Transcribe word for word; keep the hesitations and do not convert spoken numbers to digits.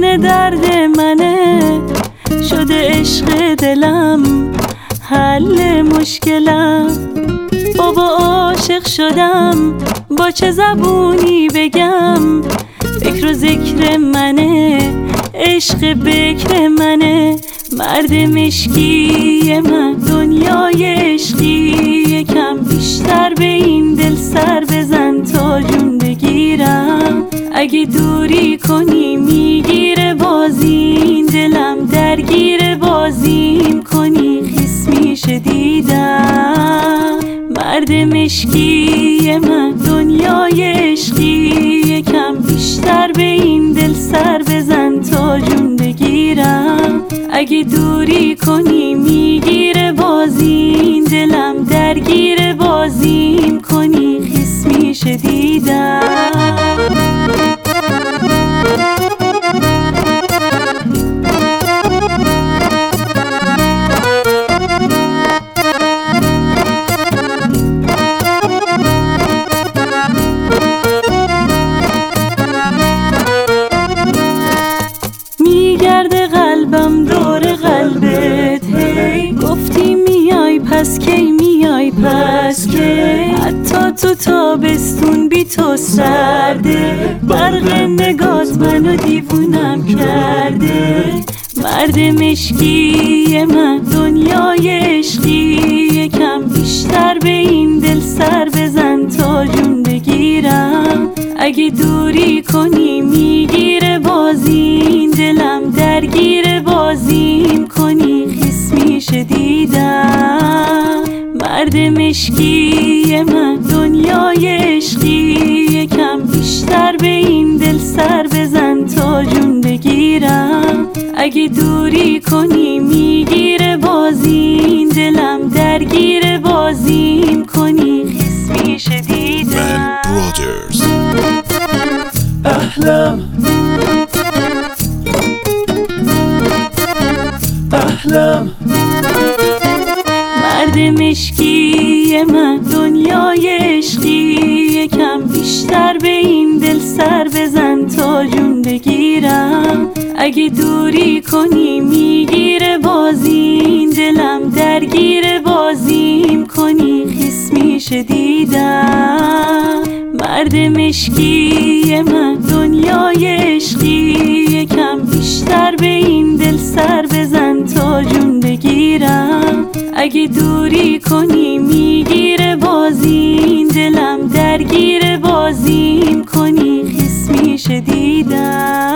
درد منه، شده عشق دلم حل مشکلم. بابا عاشق شدم، با چه زبونی بگم؟ فکر و ذکر منه، عشق بکر منه. مرد مشکی من دنیای عشقی، یکم بیشتر به این دل سر بزن تا جون بگیرم. اگه دوری کنی میگیره بازین دلم، درگیر بازیم کنی خیس میشه دیدم. مرد مشکی من دنیای عشقی، یکم بیشتر به این دل سر بزن تا جون بگیرم. اگه دوری کنی میگیره بازین دلم، درگیر بازیم کنی خیس میشه دیدم. میگرده قلبم دور قلبت، هی گفتی میای پس کی میای پس کی؟ حتی تو تابستون بی تو سرده، برق نگات منو دیوونم کرده. مرد مشکی من دنیای عشقی، یکم بیشتر به این دل سر بزن تا جون بگیرم. اگه دوری کنی میگیره بازین دلم، درگیر بازیم کنی خیس میشه دیدم. مرد مشکی من دنیای عشقی، یکم بیشتر به این دل سر بزن تا جون بگیرم. اگه دوری کنی میگیره بازین دلم، درگیر بازیم کنی خیس میشه دیدم. احلام احلام مرد مشکی من دنیای عشقی، یکم بیشتر به این دل سر بزن تا جون بگیرم. اگه دوری کنی میگیره بازین دلم، درگیر بازیم کنی خیس میشه دیدم. مرد مشکی من دنیای عشقی، یکم بیشتر به این دل سر بزن تا جون بگیرم. اگه دوری کنی میگیره بازین دلم، درگیر بازیم کنی خیس میشه دیدم.